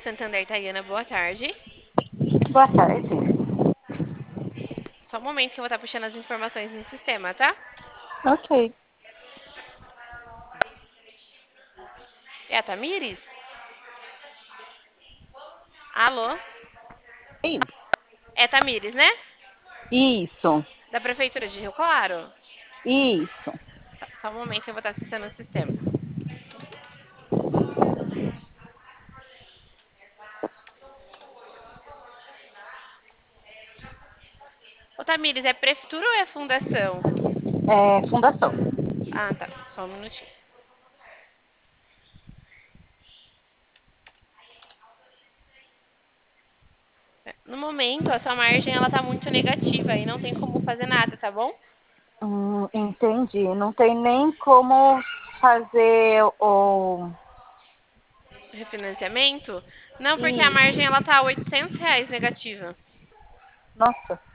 Santander, Tayana, boa tarde. Boa tarde. Só um momento que eu vou estar puxando as informações no sistema, tá? Ok. É a Tamires? Alô? Sim. É a Tamires, né? Isso, Da Prefeitura de Rio Claro? isso. Só um momento que eu vou estar acessando o sistema. Ô, Tamires, é Prefeitura ou é Fundação? É fundação. Ah, tá. Só um minutinho. No momento, a sua margem ela tá muito negativa e não tem como fazer nada, tá bom? Entendi. Não tem nem como fazer o. Refinanciamento? Não, porque a margem Isso. ela tá R$ 800 negativa. Nossa.